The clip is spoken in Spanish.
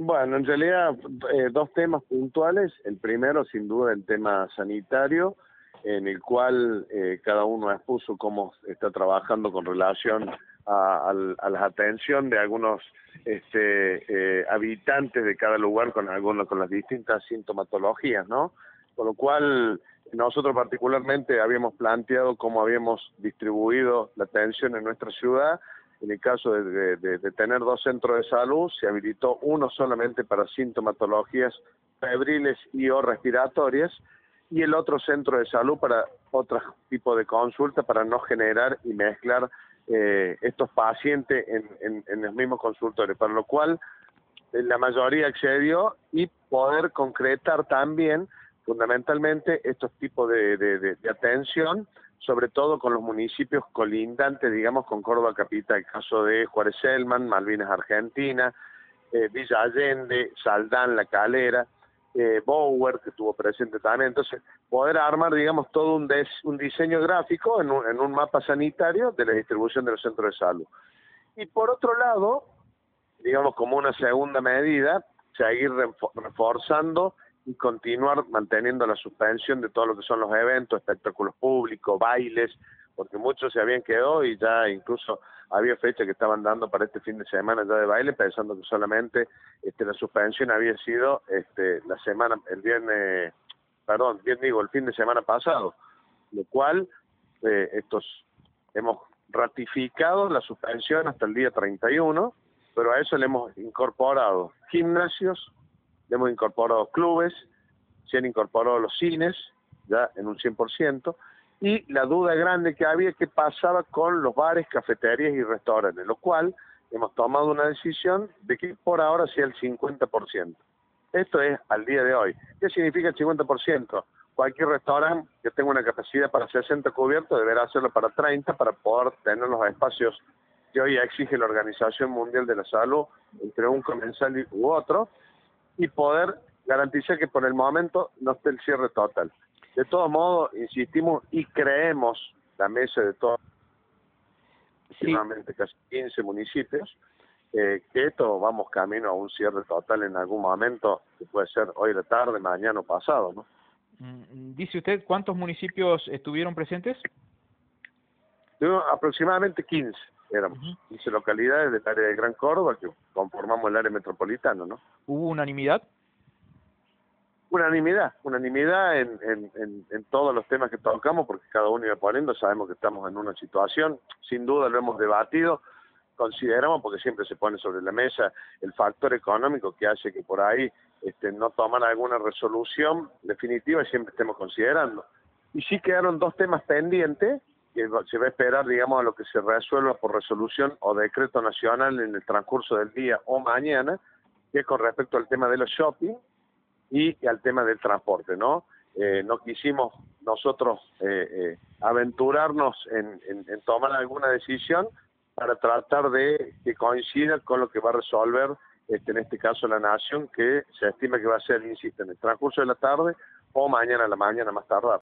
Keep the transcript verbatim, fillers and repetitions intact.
Bueno, en realidad eh, dos temas puntuales. El primero, sin duda, el tema sanitario, en el cual eh, cada uno expuso cómo está trabajando con relación a, a, a la atención de algunos este, eh, habitantes de cada lugar con algunos con las distintas sintomatologías, ¿no? Con lo cual, nosotros particularmente habíamos planteado cómo habíamos distribuido la atención en nuestra ciudad. En el caso de, de, de tener dos centros de salud, se habilitó uno solamente para sintomatologías febriles y o respiratorias, y el otro centro de salud para otro tipo de consulta, para no generar y mezclar eh, estos pacientes en, en, en los mismos consultorios, para lo cual eh, la mayoría accedió, y poder concretar también fundamentalmente estos tipos de, de, de, de atención, sobre todo con los municipios colindantes, digamos, con Córdoba capital, el caso de Juárez Celman, Malvinas Argentina, eh, Villa Allende, Saldán, La Calera, eh, Bower, que estuvo presente también. Entonces, poder armar, digamos, todo un, des, un diseño gráfico en un, en un mapa sanitario de la distribución de los centros de salud. Y por otro lado, digamos, como una segunda medida, seguir reforzando y continuar manteniendo la suspensión de todo lo que son los eventos, espectáculos públicos, bailes, porque muchos se habían quedado y ya incluso había fechas que estaban dando para este fin de semana ya de baile, pensando que solamente este, la suspensión había sido este, la semana, el viernes, perdón, bien digo, el fin de semana pasado, lo cual eh, estos hemos ratificado la suspensión hasta el día treinta y uno, pero a eso le hemos incorporado gimnasios, le hemos incorporado clubes, se han incorporado los cines, ya en un cien por ciento, y la duda grande que había, qué pasaba con los bares, cafeterías y restaurantes, lo cual hemos tomado una decisión de que por ahora sea el cincuenta por ciento. Esto es al día de hoy. ¿Qué significa el cincuenta por ciento? Cualquier restaurante que tenga una capacidad para sesenta cubiertos deberá hacerlo para treinta, para poder tener los espacios que hoy exige la Organización Mundial de la Salud entre un comensal u otro, y poder garantizar que por el momento no esté el cierre total. De todos modos, insistimos y creemos, la mesa de todos, últimamente sí, casi quince municipios, eh, que esto vamos camino a un cierre total en algún momento, que puede ser hoy de la tarde, mañana o pasado, ¿no? Dice usted, ¿cuántos municipios estuvieron presentes? Tuvimos aproximadamente quince, éramos, uh-huh. quince localidades del área de Gran Córdoba, que conformamos el área metropolitana, ¿no? ¿Hubo unanimidad? Unanimidad, unanimidad en, en, en, en todos los temas que tocamos, porque cada uno iba poniendo, sabemos que estamos en una situación, sin duda lo hemos debatido, consideramos, porque siempre se pone sobre la mesa el factor económico que hace que por ahí este, no toman alguna resolución definitiva, y siempre estemos considerando. Y sí quedaron dos temas pendientes, que se va a esperar, digamos, a lo que se resuelva por resolución o decreto nacional en el transcurso del día o mañana, que es con respecto al tema de los shopping y al tema del transporte, ¿no? Eh, no quisimos nosotros eh, eh, aventurarnos en, en, en tomar alguna decisión para tratar de que coincida con lo que va a resolver, este, en este caso, la Nación, que se estima que va a ser, insisto, en el transcurso de la tarde o mañana a la mañana más tardar.